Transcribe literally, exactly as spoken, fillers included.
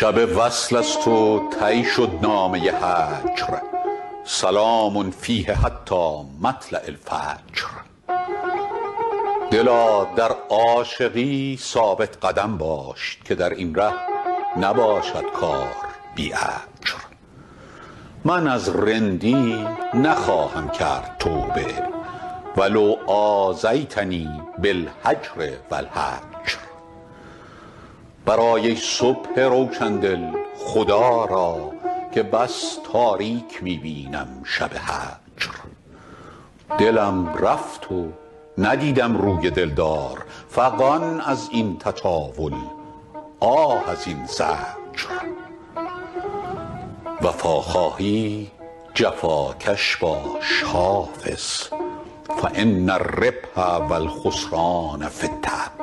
شب وصل است و طی شد نامه هجر، سلام فیه حتی مطلع الفجر. دلا در عاشقی ثابت قدم باش که در این ره نباشد کار بی اجر. من از رندی نخواهم کرد توبه، ولو آذیتنی بالهجر و الهجر. برای صبح روشندل خدا را که بس تاریک می بینم شب هجر. دلم رفت و ندیدم روی دلدار، فغان از این تطاول آه از این زجر. وفا خواهی جفاکش باش حافظ، فإن الربح و الخسران فی التبر.